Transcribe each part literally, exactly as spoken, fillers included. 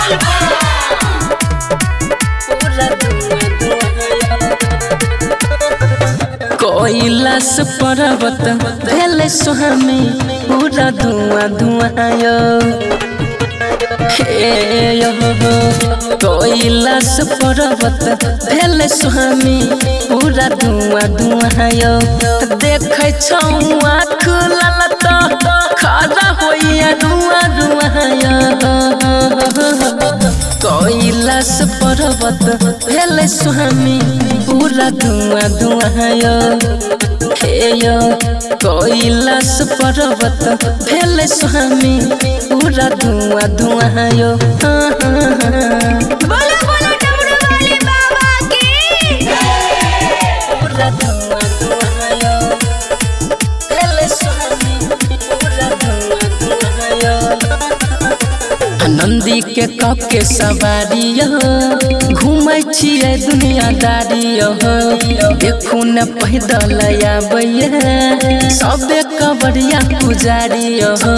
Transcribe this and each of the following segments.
कैलाश पर्वत भेले स्वामी पूरा धुआं धुआं यो हे यो कैलाश पर्वत भेले स्वामी पूरा धुआं धुआं यो देखे छौ आँख लाल तो खड़ा होइया धुआं धुआं यो कैलाश पर्वत भेले स्वामी पूरा धुआं धुआं यो हे यो कैलाश पर्वत भेले स्वामी पूरा धुआं धुआं यो बोलो बोलो डमरू वाले बाबा की पूरा धुआं धुआं यो भेले स्वामी पूरा धुआं धुआं यो नंदी के कप के सवारी घूमै छियै दुनियादारी देखू न पैदल आबैये सबे कबरिया पुजारी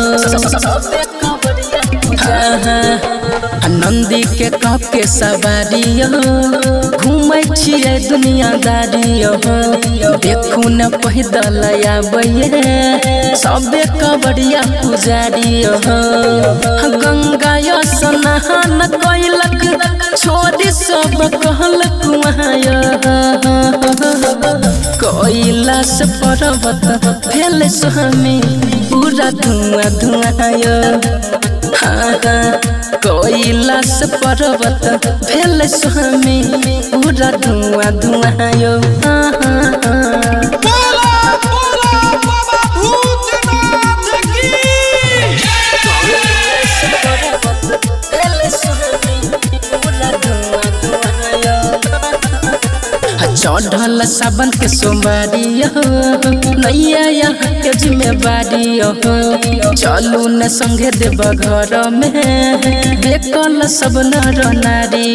नंदी के कप के सवारी घूमै छियै दुनियादारी देखू न पैदल आबैये सबे कबरिया पुजारी गंगा स्नान कैलक छोड़ी सब कहलक कैलाश पर्वत भेले स्वामी पूरा धुआं धुआं यो कैलाश पर्वत भेले स्वामी पूरा धुआं धुआं यो चढ़ल सावन के सोमवारी नैया यहाँ के जिम्मेवारी चलू न संगे देव घर में देखल सब नर नारी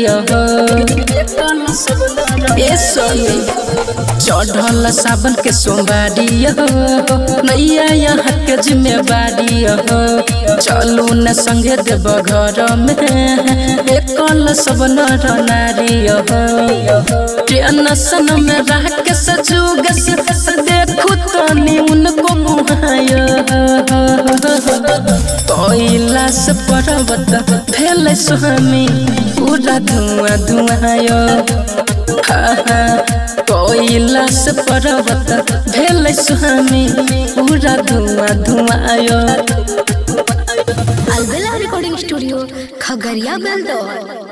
चढ़ल सावन के सोमवारी नैया यहाँ के जिम्मेवारी चलू न संगे देव घर में देखल सब नर नारी सन में रह के सजुग देखू तनी उनको मुहायो कैलाश पर्वत भेले स्वामी पूरा धुआं धुआं यो कैलाश पर्वत भेले स्वामी पूरा धुआं धुआं यो अलबेला रिकॉर्डिंग स्टूडियो खगड़िया बेलदौर।